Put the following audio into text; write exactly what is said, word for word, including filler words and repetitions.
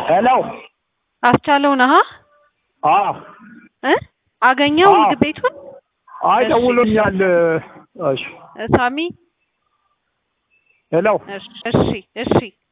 ሄሎ አስቻለው ነህ? አዎ እ አገኘው ምግብ ቤቱን? አይ ደውሎኛል። እሺ ሳሚ ሄሎ እሺ እሺ